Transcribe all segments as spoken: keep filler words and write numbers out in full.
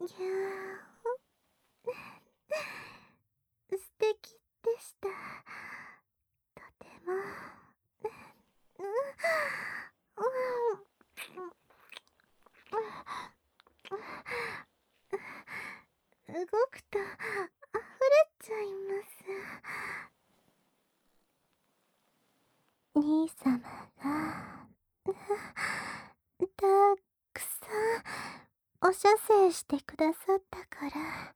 ぎゅー。素敵でした。とても。うんうん動くと溢れちゃいます。兄様がたくさんお射精してくださったから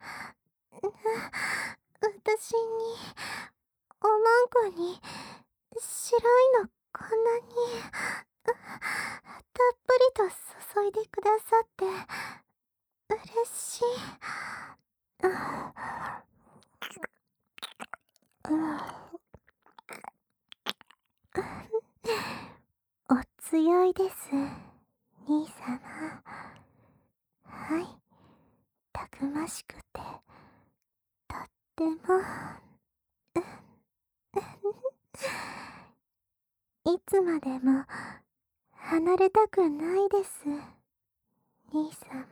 私におまんこに白いのこんなにたっぷりと注いでくださって嬉しい。お強いです、兄様。はい、たくましくてとってもいつまでも離れたくないです、兄様。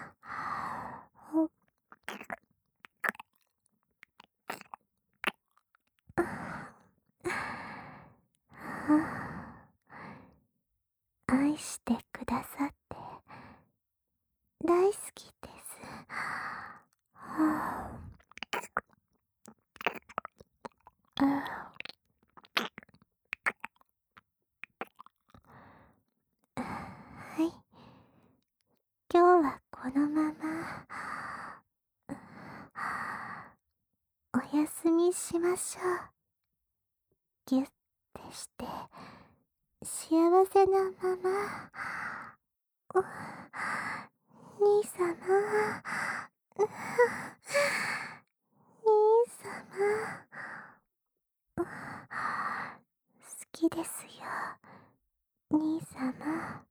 愛してくださって大好きです。はい、今日はこのままお休みしましょう。ぎゅってして幸せなまま。お兄様、兄様、好きですよ、兄様。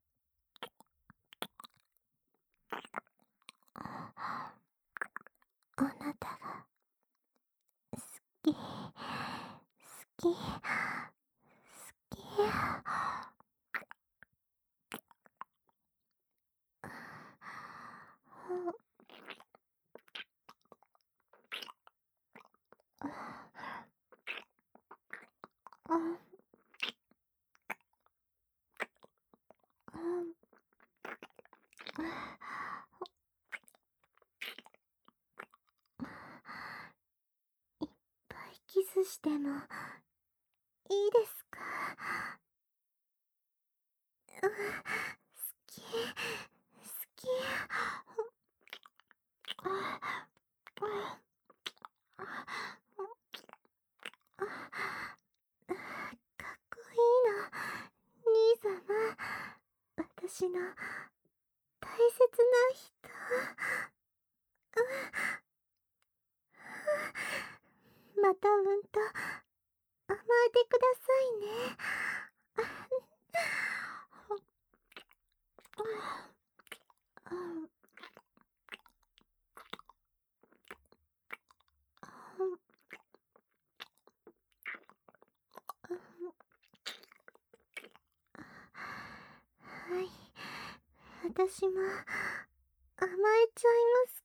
あなたが好き、好き、好き。いっぱいキスしてもいいですか？好き、好き。かっこいいの、兄様。私の大切な人。またうんと甘えてくださいね。はい、私も甘えちゃいます